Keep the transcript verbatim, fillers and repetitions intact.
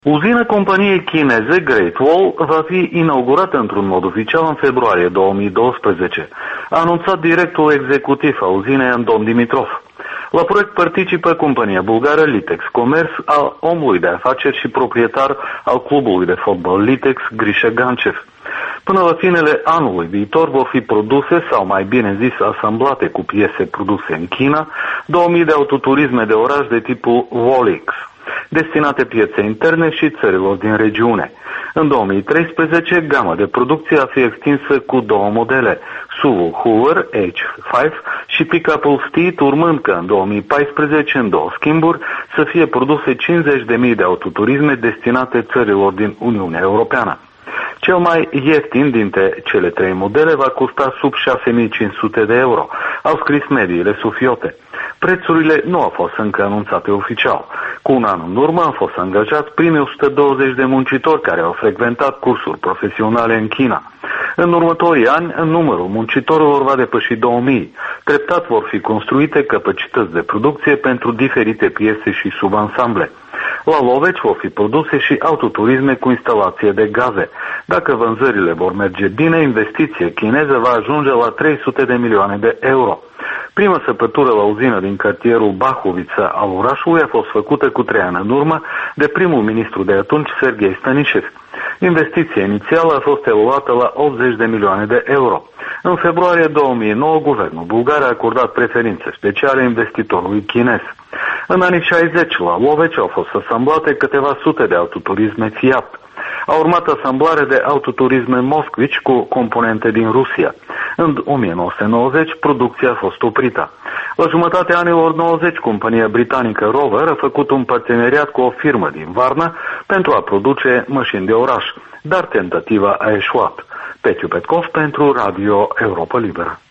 Uzina companiei chineze Great Wall va fi inaugurată într-un mod oficial în februarie două mii doisprezece, a anunțat directorul executiv a uzinei Andon Dimitrov. La proiect participă compania bulgară Litex Comerț, al omului de afaceri și proprietar al clubului de fotbal Litex, Grisha Gancev. Până la finele anului viitor vor fi produse, sau mai bine zis asamblate cu piese produse în China, două mii de autoturisme de oraș de tipul Volix, destinate pieței interne și țărilor din regiune. În două mii treisprezece, gama de producție a fi extinsă cu două modele, S U V Hoover H cinci și pick-up-ul Steed, urmând ca în două mii paisprezece, în două schimburi, să fie produse cincizeci de mii de autoturisme destinate țărilor din Uniunea Europeană. Cel mai ieftin dintre cele trei modele va costa sub șase mii cinci sute de euro, au scris mediile sufiote. Prețurile nu au fost încă anunțate oficial. Cu un an în urmă au fost angajați primii o sută douăzeci de muncitori care au frecventat cursuri profesionale în China. În următorii ani, numărul muncitorilor va depăși două mii. Treptat vor fi construite capacități de producție pentru diferite piese și subansamble. La Loveci vor fi produse și autoturisme cu instalație de gaze. Dacă vânzările vor merge bine, investiția chineză va ajunge la trei sute de milioane de euro. Prima săpătură la uzină din cartierul Bahovița al orașului a fost făcută cu trei ani în urmă de primul ministru de atunci, Serghei Stanișev. Investiția inițială a fost evaluată la optzeci de milioane de euro. În februarie două mii nouă, guvernul bulgar a acordat preferințe speciale investitorului chinez. În anii șaizeci, la Loveci au fost asamblate câteva sute de autoturisme Fiat. A urmat asamblare de autoturisme Moskvici cu componente din Rusia. În o mie nouă sute nouăzeci, producția a fost oprită. La jumătatea anilor nouăzeci, compania britanică Rover a făcut un parteneriat cu o firmă din Varna pentru a produce mașini de oraș, dar tentativa a eșuat. Petiu Petkov pentru Radio Europa Liberă.